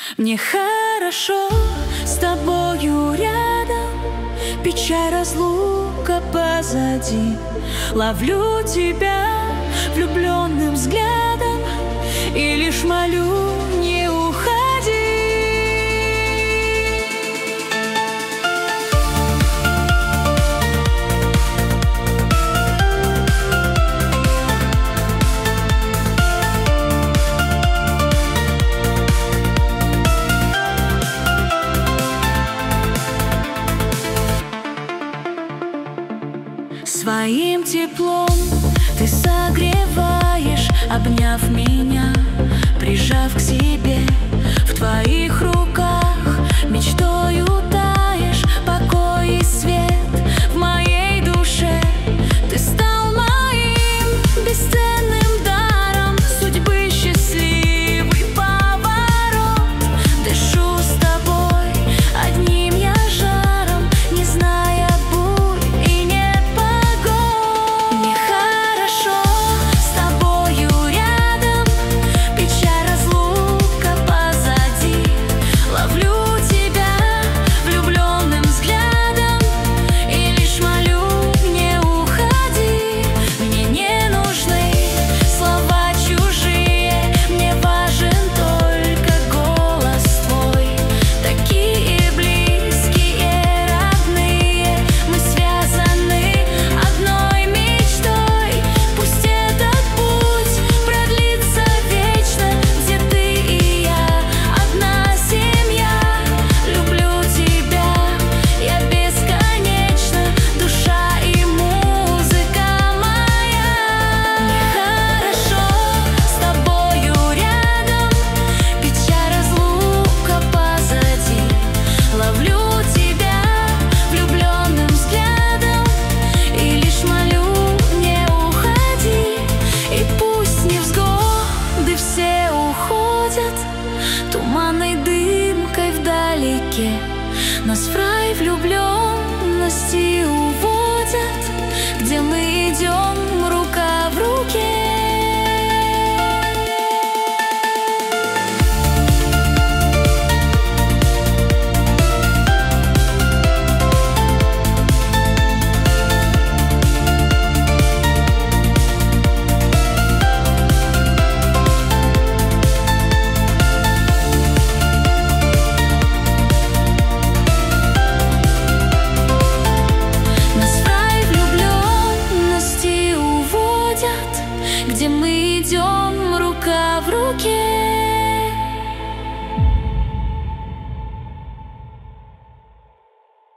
Мне хорошо с тобою рядом, печаль разлука позади. Ловлю тебя влюбленным взглядом и лишь молю: не уходи. Своим теплом ты согреваешь, обняв меня, прижав к себе. В твоих руках мечтою таешь, покой и свет в моей душе. Ты стал моим бесценным даром судьбы, счастливый поворот. Дышу с тобой одним я жаром, не зная бурь и непогод. Мне хорошо с тобою рядом, печаль разлука позади. Ловлю тебя влюбленным взглядом и лишь молю: не уходи. Мне не нужны слова чужие, мне важен только голос твой. Такие близкие, родные, мы связаны одной мечтой. Пусть этот путь продлится вечно, где ты и я одна семья. Люблю тебя я бесконечно, душа и музыка моя. Мне хорошо с тобою рядом, печаль разлука позади. Ловлю тебя влюбленным взглядом и лишь молю: не уходи. И пусть невзгоды все уходят туманной дымкой вдалеке, нас в рай влюбленности уводят.